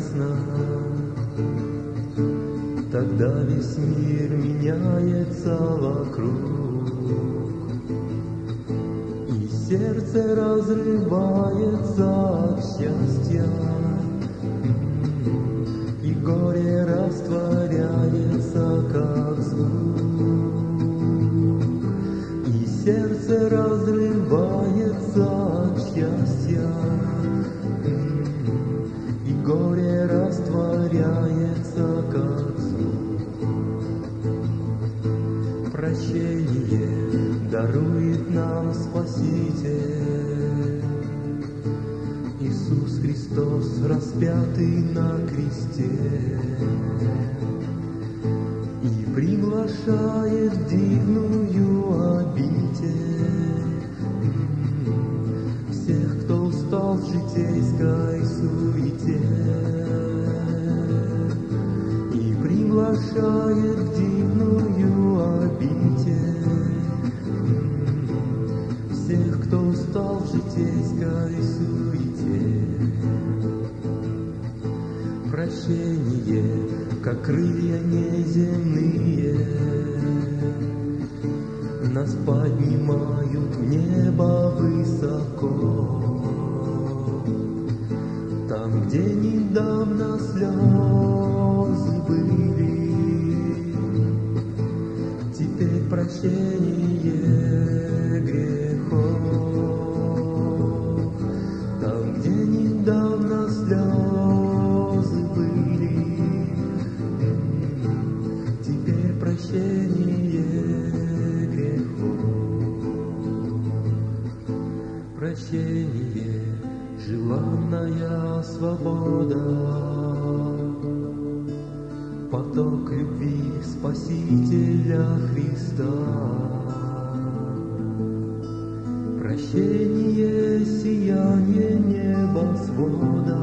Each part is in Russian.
ясно, тогда весь мир меняется вокруг, и сердце разрывается от счастья, и горе растворяется, как звук, и сердце разрывается от счастья, и горе растворяется, как звук. Прощение дарует нам Спаситель, Иисус Христос, распятый на кресте, и приглашает в дивную обитель всех, кто устал в житейской суете, и приглашает в дивную обитель всех, кто устал в житейской суете. Прощение, как крылья неземные, нас поднимают в небо высоко. Там, где недавно слезы были, теперь прощение грехов. Там, где недавно слезы были, теперь прощение грехов. Прощение, желанная свобода, поток любви Спасителя Христа. Прощение, сияние небосвода,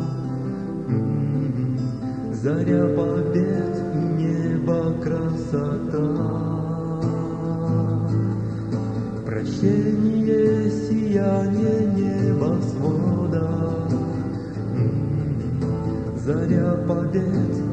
заря побед и небо красота. Прощение, сияние небосвода, заря побед